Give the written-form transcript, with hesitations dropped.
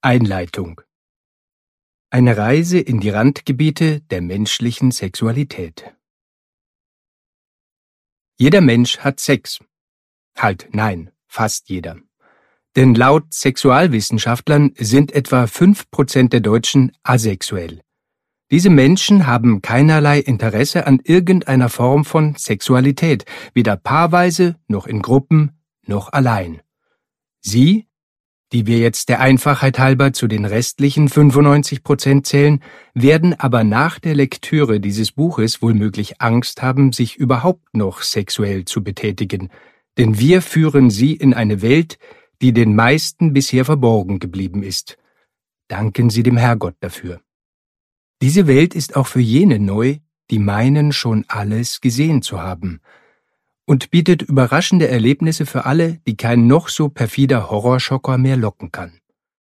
Einleitung. Eine Reise in die Randgebiete der menschlichen Sexualität. Jeder Mensch hat Sex. Halt, nein, fast jeder. Denn laut Sexualwissenschaftlern sind etwa 5% der Deutschen asexuell. Diese Menschen haben keinerlei Interesse an irgendeiner Form von Sexualität, weder paarweise, noch in Gruppen, noch allein. Sie, die wir jetzt der Einfachheit halber zu den restlichen 95% zählen, werden aber nach der Lektüre dieses Buches womöglich Angst haben, sich überhaupt noch sexuell zu betätigen, denn wir führen sie in eine Welt, die den meisten bisher verborgen geblieben ist. Danken Sie dem Herrgott dafür. Diese Welt ist auch für jene neu, die meinen, schon alles gesehen zu haben, und bietet überraschende Erlebnisse für alle, die kein noch so perfider Horrorschocker mehr locken kann.